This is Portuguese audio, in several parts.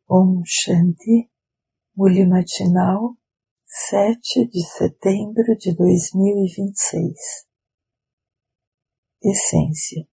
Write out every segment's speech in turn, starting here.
Om Shanti, Muli Matinal, 7 de setembro de 2026. Essência.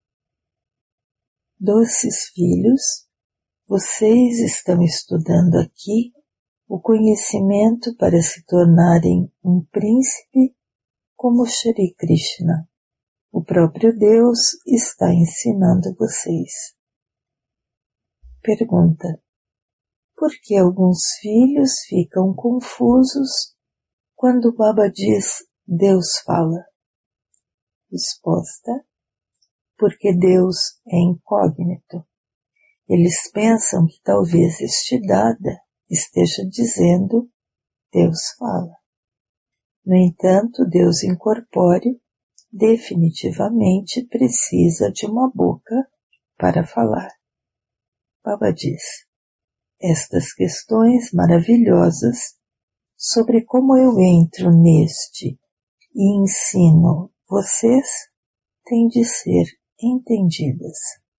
Doces filhos, vocês estão estudando aqui o conhecimento para se tornarem um príncipe como Shri Krishna. O próprio Deus está ensinando vocês. Pergunta: por que alguns filhos ficam confusos quando o Baba diz Deus fala? Resposta: porque Deus é incógnito. Eles pensam que talvez este Dada esteja dizendo Deus fala. No entanto, Deus incorpóreo definitivamente precisa de uma boca para falar. Baba diz: estas questões maravilhosas sobre como eu entro neste e ensino vocês têm de ser entendidas.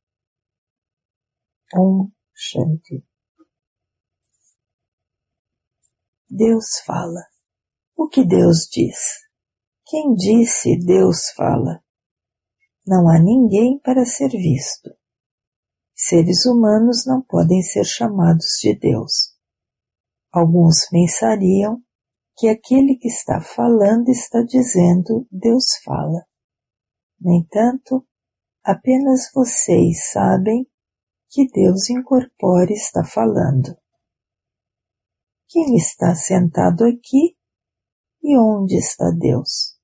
Om Shanti. Deus fala. O que Deus diz? Quem disse Deus fala? Não há ninguém para ser visto. Seres humanos não podem ser chamados de Deus. Alguns pensariam que aquele que está falando está dizendo Deus fala. No entanto, apenas vocês sabem que Deus incorpore está falando. Quem está sentado aqui e onde está Deus?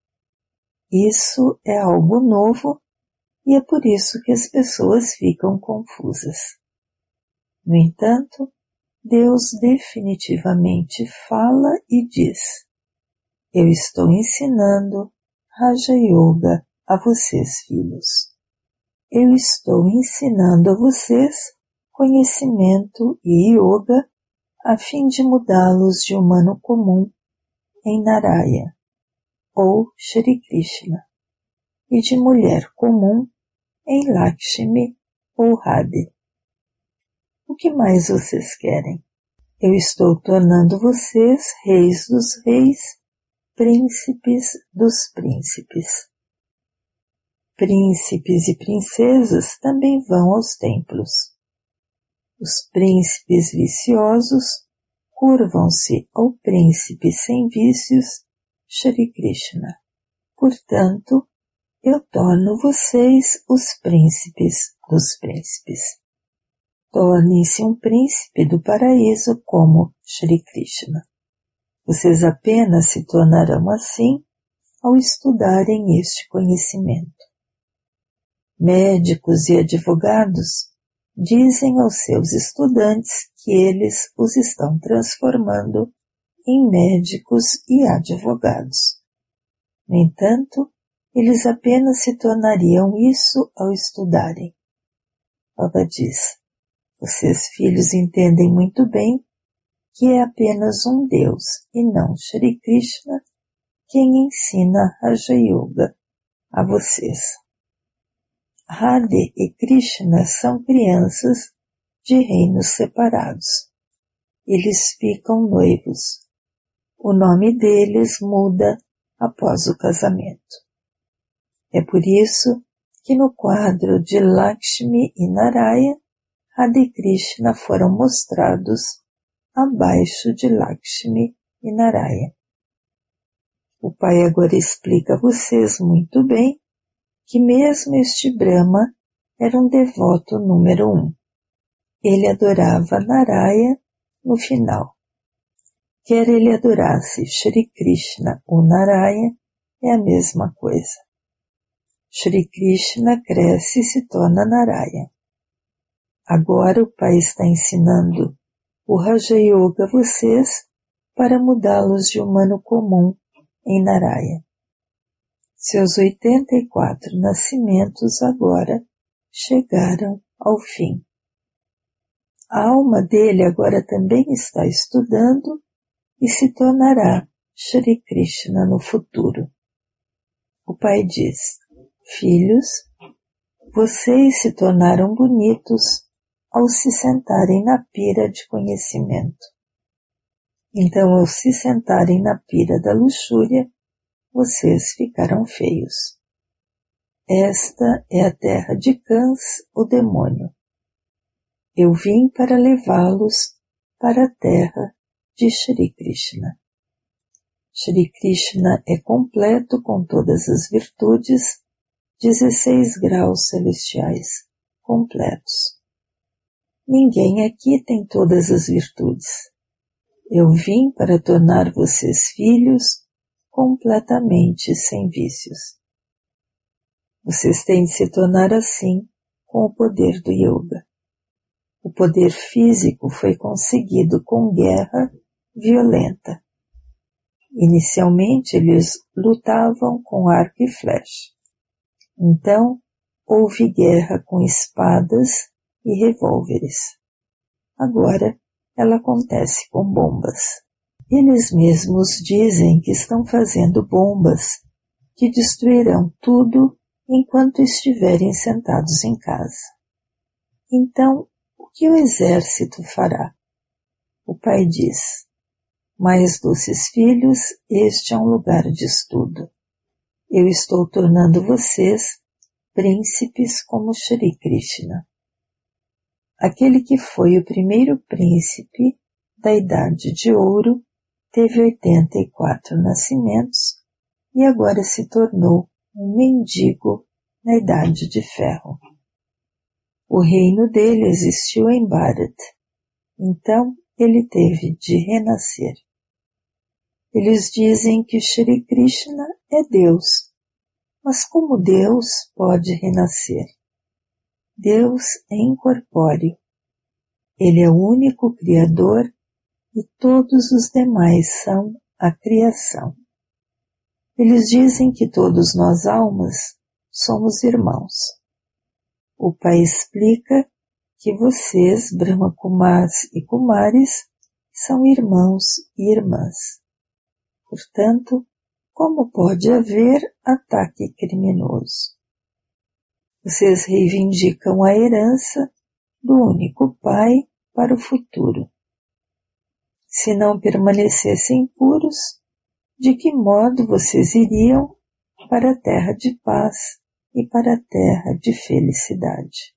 Isso é algo novo e é por isso que as pessoas ficam confusas. No entanto, Deus definitivamente fala e diz: eu estou ensinando Raja Yoga a vocês, filhos. Eu estou ensinando a vocês conhecimento e yoga a fim de mudá-los de humano comum em Narayana, ou Shri Krishna, e de mulher comum em Lakshmi ou Radhe. O que mais vocês querem? Eu estou tornando vocês reis dos reis, príncipes dos príncipes. Príncipes e princesas também vão aos templos. Os príncipes viciosos curvam-se ao príncipe sem vícios, Shri Krishna. Portanto, eu torno vocês os príncipes dos príncipes. Tornem-se um príncipe do paraíso como Shri Krishna. Vocês apenas se tornarão assim ao estudarem este conhecimento. Médicos e advogados dizem aos seus estudantes que eles os estão transformando em médicos e advogados. No entanto, eles apenas se tornariam isso ao estudarem. Baba diz: vocês, filhos, entendem muito bem que é apenas um Deus e não Shri Krishna quem ensina Raja Yoga a vocês. Radhe e Krishna são crianças de reinos separados. Eles ficam noivos. O nome deles muda após o casamento. É por isso que no quadro de Lakshmi e Narayana, Radha e Krishna foram mostrados abaixo de Lakshmi e Narayana. O pai agora explica a vocês muito bem que mesmo este Brahma era um devoto número 1. Ele adorava Narayana no final. Quer ele adorasse Shri Krishna ou Narayana, é a mesma coisa. Shri Krishna cresce e se torna Narayana. Agora o pai está ensinando o Raja Yoga a vocês para mudá-los de humano comum em Narayana. Seus 84 nascimentos agora chegaram ao fim. A alma dele agora também está estudando e se tornará Shri Krishna no futuro. O pai diz: filhos, vocês se tornaram bonitos ao se sentarem na pira de conhecimento. Então, ao se sentarem na pira da luxúria, vocês ficarão feios. Esta é a terra de Kans, o demônio. Eu vim para levá-los para a terra de Shri Krishna. Shri Krishna é completo com todas as virtudes, 16 graus celestiais completos. Ninguém aqui tem todas as virtudes. Eu vim para tornar vocês filhos completamente sem vícios. Vocês têm de se tornar assim com o poder do yoga. O poder físico foi conseguido com guerra violenta. Inicialmente eles lutavam com arco e flecha. Então houve guerra com espadas e revólveres. Agora ela acontece com bombas. Eles mesmos dizem que estão fazendo bombas que destruirão tudo enquanto estiverem sentados em casa. Então, o que o exército fará? O pai diz: mais doces filhos, este é um lugar de estudo. Eu estou tornando vocês príncipes como Shri Krishna. Aquele que foi o primeiro príncipe da Idade de Ouro teve 84 nascimentos e agora se tornou um mendigo na Idade de Ferro. O reino dele existiu em Bharat, então ele teve de renascer. Eles dizem que Shri Krishna é Deus, mas como Deus pode renascer? Deus é incorpóreo. Ele é o único Criador e todos os demais são a criação. Eles dizem que todos nós almas somos irmãos. O pai explica que vocês, Brahma Kumars e Kumaris, são irmãos e irmãs. Portanto, como pode haver ataque criminoso? Vocês reivindicam a herança do único pai para o futuro. Se não permanecessem puros, de que modo vocês iriam para a terra de paz e para a terra de felicidade?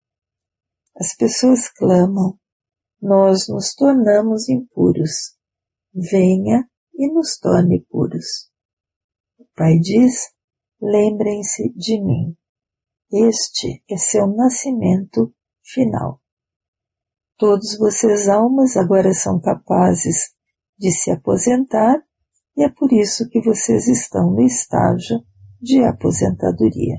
As pessoas clamam: nós nos tornamos impuros. Venha e nos torne puros. O pai diz: lembrem-se de mim. Este é seu nascimento final. Todos vocês almas agora são capazes de se aposentar e é por isso que vocês estão no estágio de aposentadoria.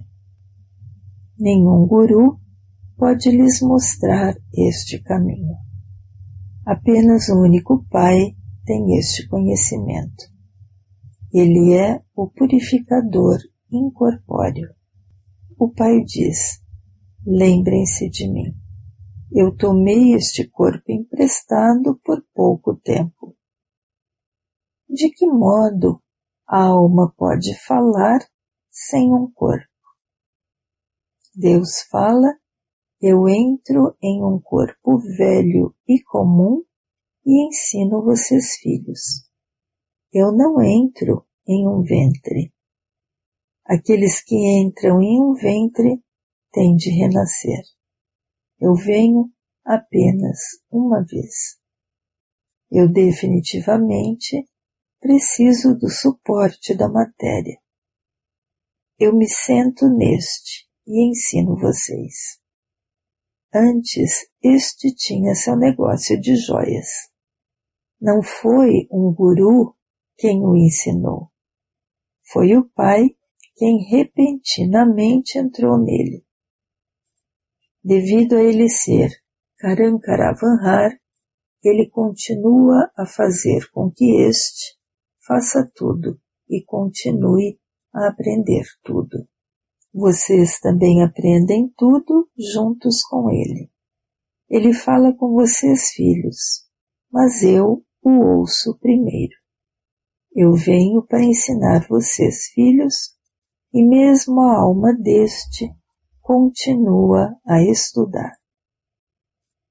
Nenhum guru pode lhes mostrar este caminho. Apenas o único Pai tem este conhecimento. Ele é o purificador incorpóreo. O Pai diz: lembrem-se de mim. Eu tomei este corpo emprestado por pouco tempo. De que modo a alma pode falar sem um corpo? Deus fala: eu entro em um corpo velho e comum e ensino vocês filhos. Eu não entro em um ventre. Aqueles que entram em um ventre têm de renascer. Eu venho apenas uma vez. Eu definitivamente preciso do suporte da matéria. Eu me sento neste e ensino vocês. Antes, este tinha seu negócio de joias. Não foi um guru quem o ensinou. Foi o pai quem repentinamente entrou nele. Devido a ele ser Karankaravanhar, ele continua a fazer com que este faça tudo e continue a aprender tudo. Vocês também aprendem tudo juntos com ele. Ele fala com vocês, filhos, mas eu o ouço primeiro. Eu venho para ensinar vocês, filhos, e mesmo a alma deste continua a estudar.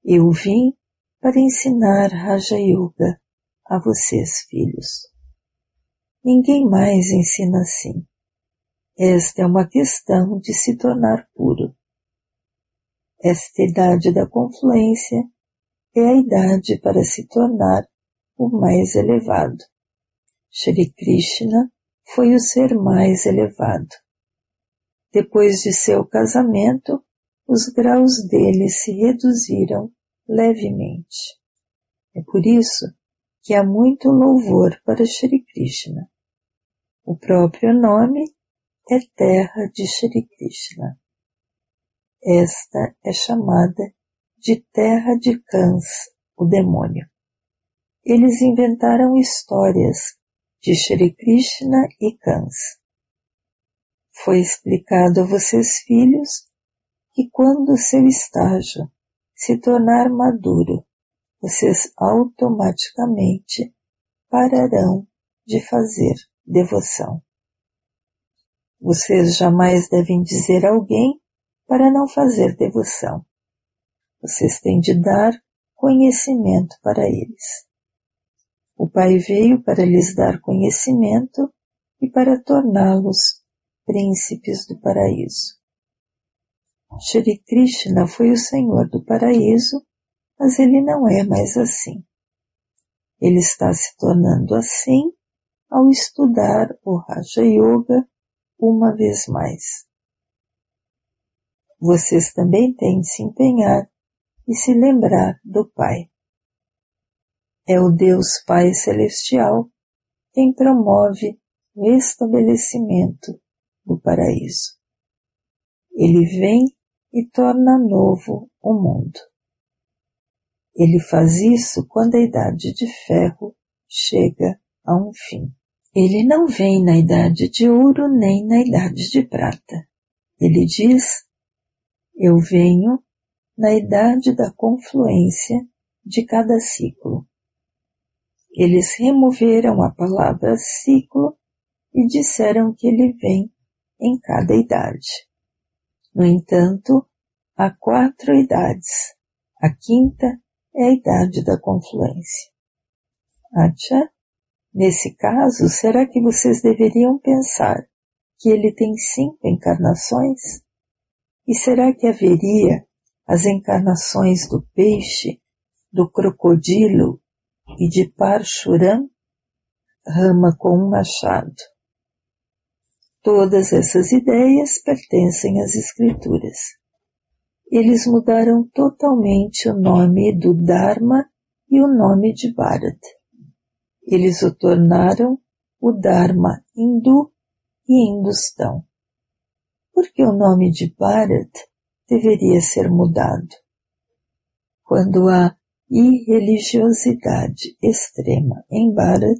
Eu vim para ensinar Raja Yoga a vocês, filhos. Ninguém mais ensina assim. Esta é uma questão de se tornar puro. Esta idade da confluência é a idade para se tornar o mais elevado. Shri Krishna foi o ser mais elevado. Depois de seu casamento, os graus dele se reduziram levemente. É por isso que há muito louvor para Shri Krishna. O próprio nome é terra de Shri Krishna. Esta é chamada de terra de Kans, o demônio. Eles inventaram histórias de Shri Krishna e Kans. Foi explicado a vocês, filhos, que quando seu estágio se tornar maduro, vocês automaticamente pararão de fazer devoção. Vocês jamais devem dizer a alguém para não fazer devoção. Vocês têm de dar conhecimento para eles. O Pai veio para lhes dar conhecimento e para torná-los príncipes do paraíso. Shri Krishna foi o Senhor do paraíso, mas ele não é mais assim. Ele está se tornando assim ao estudar o Raja Yoga uma vez mais. Vocês também têm de se empenhar e se lembrar do Pai. É o Deus Pai Celestial quem promove o estabelecimento do paraíso. Ele vem e torna novo o mundo. Ele faz isso quando a idade de ferro chega a um fim. Ele não vem na idade de ouro nem na idade de prata. Ele diz: eu venho na idade da confluência de cada ciclo. Eles removeram a palavra ciclo e disseram que ele vem em cada idade. No entanto, há 4 idades. A quinta é a idade da confluência. Acha? Nesse caso, será que vocês deveriam pensar que ele tem 5 encarnações? E será que haveria as encarnações do peixe, do crocodilo e de Parshuram, rama com um machado? Todas essas ideias pertencem às Escrituras. Eles mudaram totalmente o nome do Dharma e o nome de Bharat. Eles o tornaram o Dharma hindu e hindustão. Por que o nome de Bharat deveria ser mudado? Quando há irreligiosidade extrema em Bharat,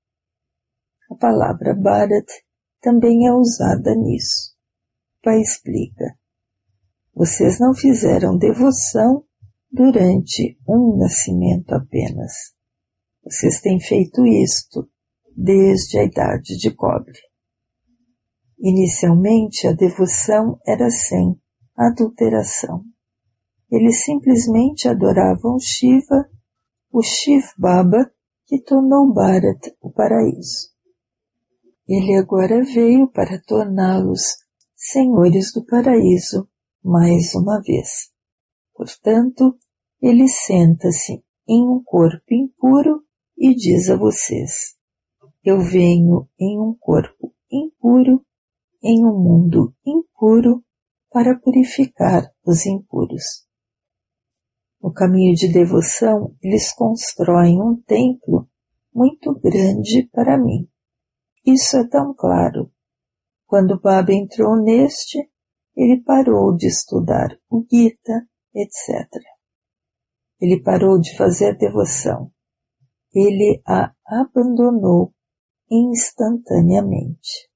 a palavra Bharat também é usada nisso. O Pai explica: vocês não fizeram devoção durante um nascimento apenas. Vocês têm feito isto desde a idade de cobre. Inicialmente, a devoção era sem adulteração. Eles simplesmente adoravam Shiva, o Shiv Baba, que tornou Bharat o paraíso. Ele agora veio para torná-los senhores do paraíso mais uma vez. Portanto, ele senta-se em um corpo impuro e diz a vocês: eu venho em um corpo impuro, em um mundo impuro, para purificar os impuros. No caminho de devoção, eles constroem um templo muito grande para mim. Isso é tão claro. Quando Baba entrou neste, ele parou de estudar o Gita, etc. Ele parou de fazer devoção. Ele a abandonou instantaneamente.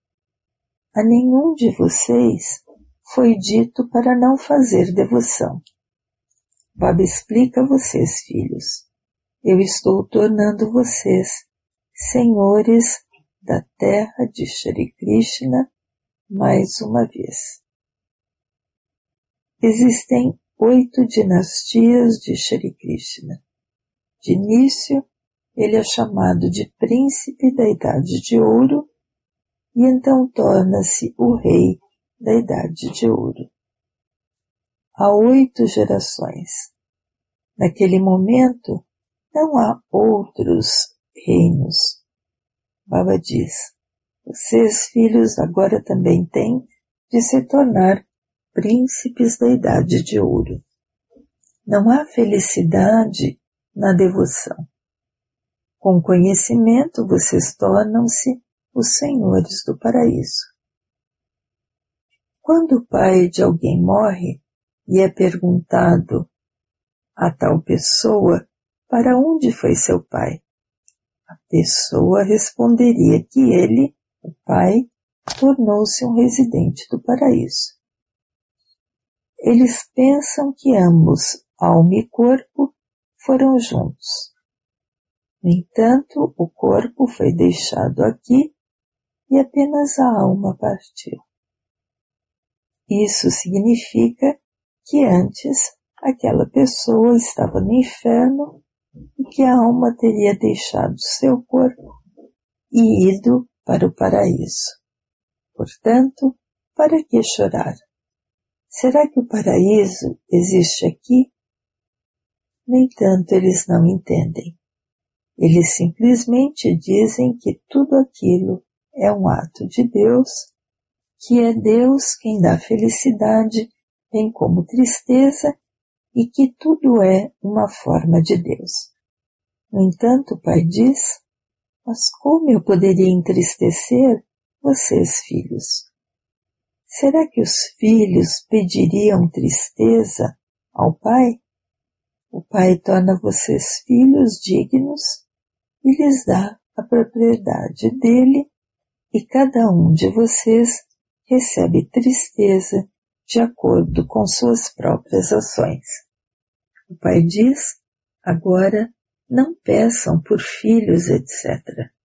A nenhum de vocês foi dito para não fazer devoção. Baba explica a vocês, filhos. Eu estou tornando vocês senhores da terra de Shri Krishna mais uma vez. Existem 8 dinastias de Shri Krishna. De início, ele é chamado de príncipe da Idade de Ouro e então torna-se o rei da Idade de Ouro. Há 8 gerações. Naquele momento, não há outros reinos. Baba diz, vocês, filhos, agora também têm de se tornar príncipes da Idade de Ouro. Não há felicidade na devoção. Com conhecimento, vocês tornam-se os senhores do paraíso. Quando o pai de alguém morre e é perguntado a tal pessoa para onde foi seu pai, a pessoa responderia que ele, o pai, tornou-se um residente do paraíso. Eles pensam que ambos, alma e corpo, foram juntos. No entanto, o corpo foi deixado aqui e apenas a alma partiu. Isso significa que antes aquela pessoa estava no inferno e que a alma teria deixado seu corpo e ido para o paraíso. Portanto, para que chorar? Será que o paraíso existe aqui? No entanto, eles não entendem. Eles simplesmente dizem que tudo aquilo é um ato de Deus, que é Deus quem dá felicidade, bem como tristeza, e que tudo é uma forma de Deus. No entanto, o pai diz, mas como eu poderia entristecer vocês, filhos? Será que os filhos pediriam tristeza ao pai? O pai torna vocês filhos dignos e lhes dá a propriedade dele, e cada um de vocês recebe tristeza de acordo com suas próprias ações. O pai diz, agora não peçam por filhos, etc.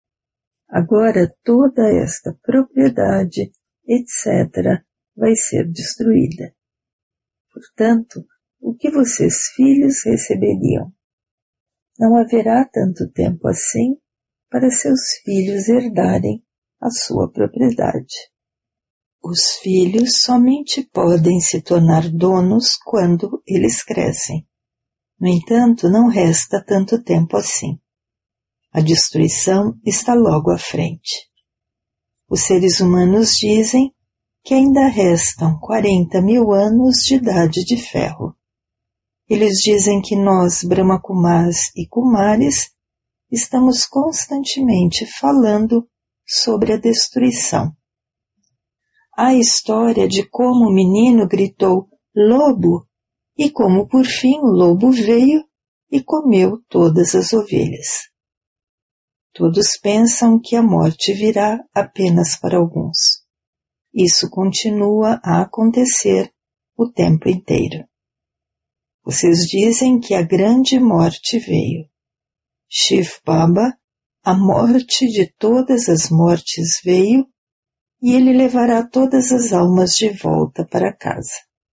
Agora toda esta propriedade, etc., vai ser destruída. Portanto, o que vocês, filhos, receberiam? Não haverá tanto tempo assim para seus filhos herdarem a sua propriedade. Os filhos somente podem se tornar donos quando eles crescem. No entanto, não resta tanto tempo assim. A destruição está logo à frente. Os seres humanos dizem que ainda restam 40.000 anos de idade de ferro. Eles dizem que nós, Brahmakumars e Kumaris, estamos constantemente falando sobre a destruição. Há a história de como o menino gritou lobo e como por fim o lobo veio e comeu todas as ovelhas. Todos pensam que a morte virá apenas para alguns. Isso continua a acontecer o tempo inteiro. Vocês dizem que a grande morte veio. Shiv Baba, a morte de todas as mortes veio e ele levará todas as almas de volta para casa.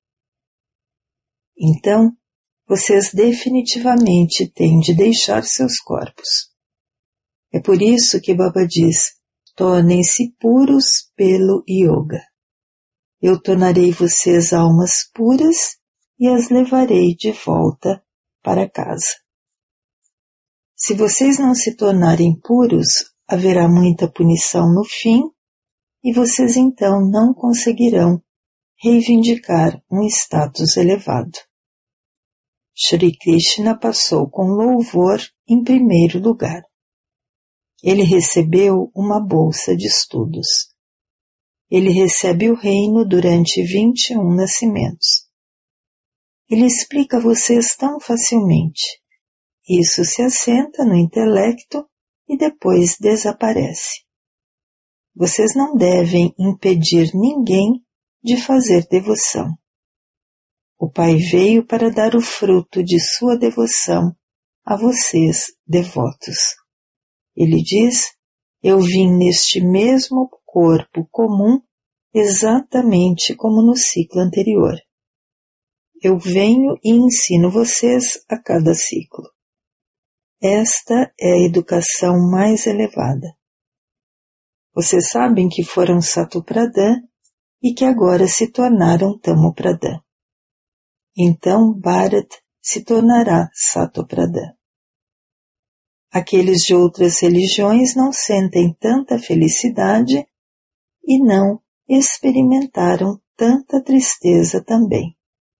Então, vocês definitivamente têm de deixar seus corpos. É por isso que Baba diz, tornem-se puros pelo yoga. Eu tornarei vocês almas puras e as levarei de volta para casa. Se vocês não se tornarem puros, haverá muita punição no fim e vocês então não conseguirão reivindicar um status elevado. Shri Krishna passou com louvor em primeiro lugar. Ele recebeu uma bolsa de estudos. Ele recebe o reino durante 21 nascimentos. Ele explica a vocês tão facilmente. Isso se assenta no intelecto e depois desaparece. Vocês não devem impedir ninguém de fazer devoção. O Pai veio para dar o fruto de sua devoção a vocês, devotos. Ele diz, eu vim neste mesmo corpo comum exatamente como no ciclo anterior. eu venho e ensino vocês a cada ciclo. Esta é a educação mais elevada. Vocês sabem que foram Satopradã e que agora se tornaram Tamopradã. Então Bharat se tornará Satopradã. Aqueles de outras religiões não sentem tanta felicidade e não experimentaram tanta tristeza também.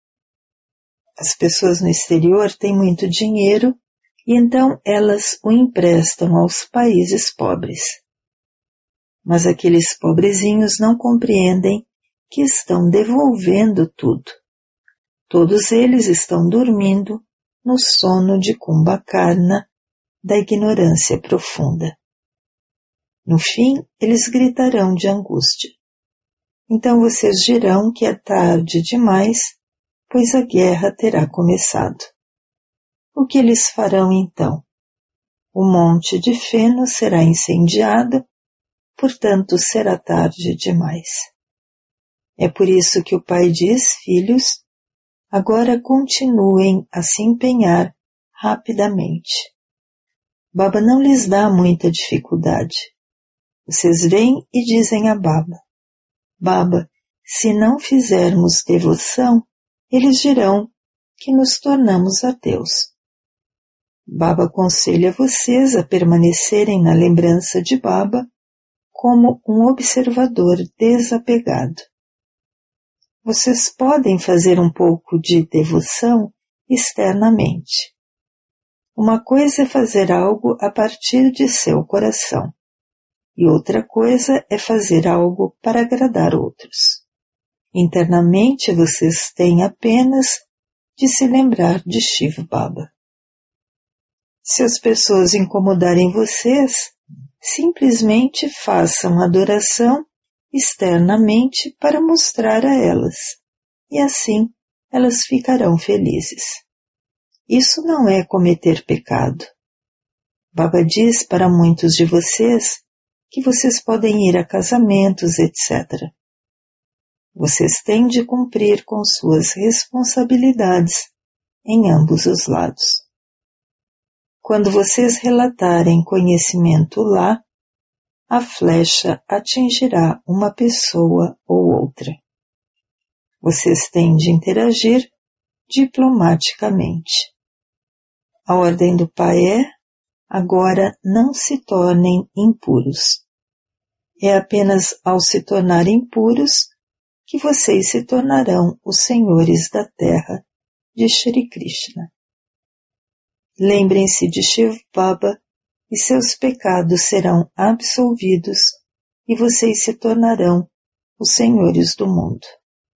As pessoas no exterior têm muito dinheiro e então elas o emprestam aos países pobres. Mas aqueles pobrezinhos não compreendem que estão devolvendo tudo. Todos eles estão dormindo no sono de Kumbhakarna da ignorância profunda. No fim, eles gritarão de angústia. Então vocês dirão que é tarde demais, pois a guerra terá começado. O que eles farão então? O monte de feno será incendiado, portanto será tarde demais. É por isso que o pai diz, filhos, agora continuem a se empenhar rapidamente. Baba não lhes dá muita dificuldade. Vocês vêm e dizem a Baba, Baba, se não fizermos devoção, eles dirão que nos tornamos ateus. Baba aconselha vocês a permanecerem na lembrança de Baba como um observador desapegado. Vocês podem fazer um pouco de devoção externamente. Uma coisa é fazer algo a partir de seu coração, e outra coisa é fazer algo para agradar outros. Internamente vocês têm apenas de se lembrar de Shiv Baba. Se as pessoas incomodarem vocês, simplesmente façam adoração externamente para mostrar a elas, e assim elas ficarão felizes. Isso não é cometer pecado. Baba diz para muitos de vocês que vocês podem ir a casamentos, etc. Vocês têm de cumprir com suas responsabilidades em ambos os lados. Quando vocês relatarem conhecimento lá, a flecha atingirá uma pessoa ou outra. Vocês têm de interagir diplomaticamente. A ordem do Pai é, agora não se tornem impuros. É apenas ao se tornarem puros que vocês se tornarão os senhores da terra de Shri Krishna. Lembrem-se de Shiv Baba e seus pecados serão absolvidos e vocês se tornarão os senhores do mundo.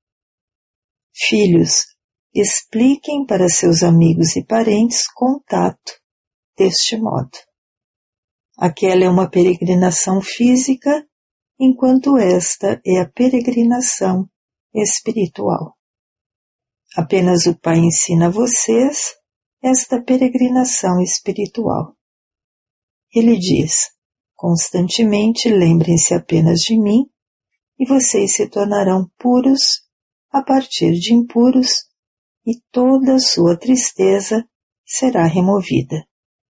Filhos, expliquem para seus amigos e parentes contato deste modo. Aquela é uma peregrinação física, enquanto esta é a peregrinação espiritual. Apenas o Pai ensina a vocês esta peregrinação espiritual. Ele diz, constantemente lembrem-se apenas de mim, e vocês se tornarão puros a partir de impuros, e toda a sua tristeza será removida.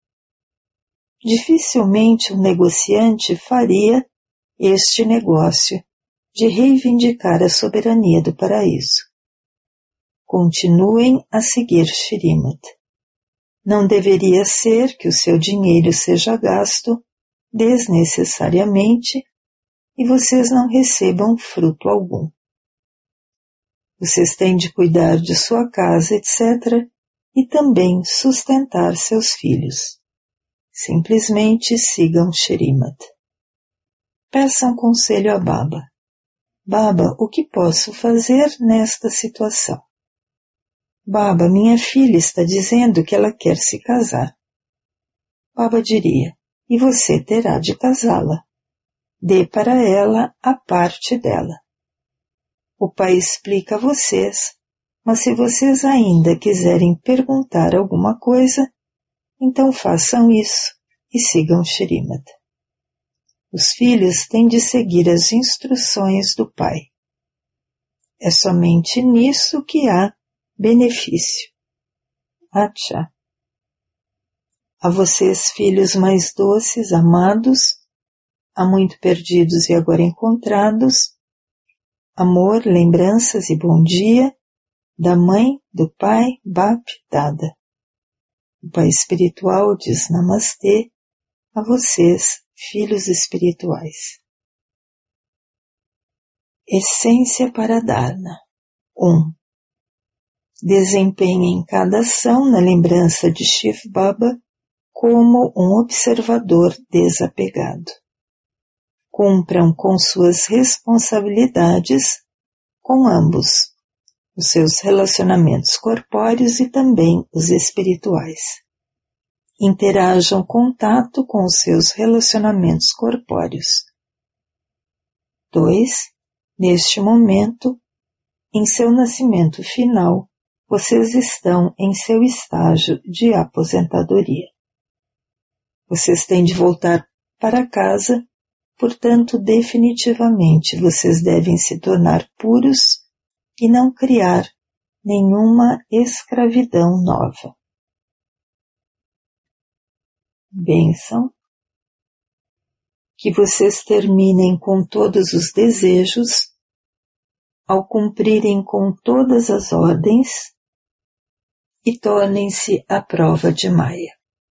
Dificilmente um negociante faria este negócio de reivindicar a soberania do paraíso. Continuem a seguir Shrimad. Não deveria ser que o seu dinheiro seja gasto desnecessariamente e vocês não recebam fruto algum. Vocês têm de cuidar de sua casa, etc., e também sustentar seus filhos. Simplesmente sigam Shrimad. Peçam conselho a Baba. Baba, o que posso fazer nesta situação? Baba, minha filha está dizendo que ela quer se casar. Baba diria, e você terá de casá-la. Dê para ela a parte dela. O pai explica a vocês, mas se vocês ainda quiserem perguntar alguma coisa, então façam isso e sigam Shrimad. Os filhos têm de seguir as instruções do pai. É somente nisso que há benefício. Acha. A vocês, filhos mais doces, amados, há muito perdidos e agora encontrados, amor, lembranças e bom dia, da mãe, do pai, Bap, Dada. O pai espiritual diz Namastê a vocês, filhos espirituais. Essência para Dharna. 1. Desempenhem cada ação na lembrança de Shiv Baba como um observador desapegado. Cumpram com suas responsabilidades com ambos, os seus relacionamentos corpóreos e também os espirituais. Interajam contato com os seus relacionamentos corpóreos. 2. Neste momento, em seu nascimento final, vocês estão em seu estágio de aposentadoria. Vocês têm de voltar para casa, portanto, definitivamente vocês devem se tornar puros e não criar nenhuma escravidão nova. Bênção. Que vocês terminem com todos os desejos, ao cumprirem com todas as ordens, e tornem-se a prova de Maya.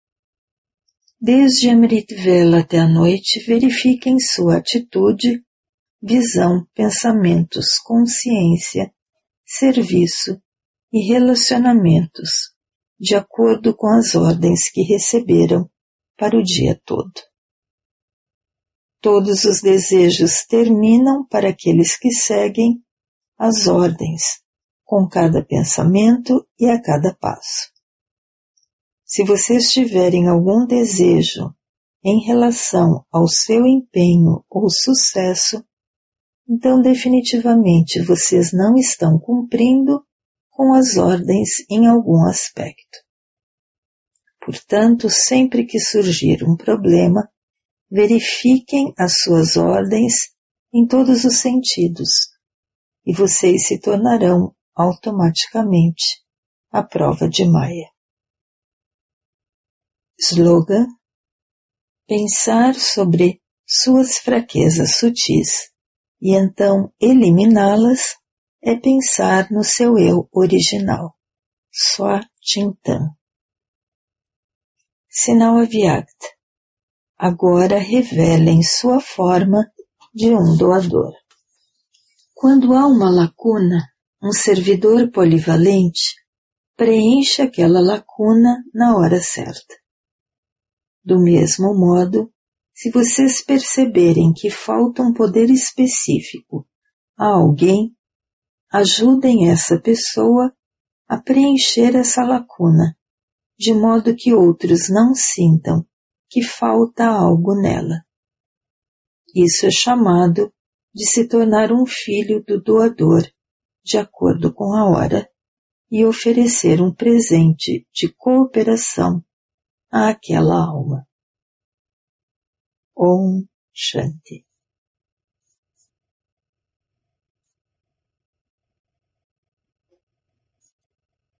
Desde Amrit Vela até a noite, verifiquem sua atitude, visão, pensamentos, consciência, serviço e relacionamentos, de acordo com as ordens que receberam para o dia todo. Todos os desejos terminam para aqueles que seguem as ordens, com cada pensamento e a cada passo. Se vocês tiverem algum desejo em relação ao seu empenho ou sucesso, então definitivamente vocês não estão cumprindo com as ordens em algum aspecto. Portanto, sempre que surgir um problema, verifiquem as suas ordens em todos os sentidos, e vocês se tornarão automaticamente a prova de Maya. Slogan: pensar sobre suas fraquezas sutis e então eliminá-las é pensar no seu eu original, Swachintan. Sinal Avyakta. Agora revelem sua forma de um doador. Quando há uma lacuna, um servidor polivalente preenche aquela lacuna na hora certa. Do mesmo modo, se vocês perceberem que falta um poder específico a alguém, ajudem essa pessoa a preencher essa lacuna, de modo que outros não sintam que falta algo nela. Isso é chamado de se tornar um filho do doador, de acordo com a hora, e oferecer um presente de cooperação àquela alma. Om Shanti.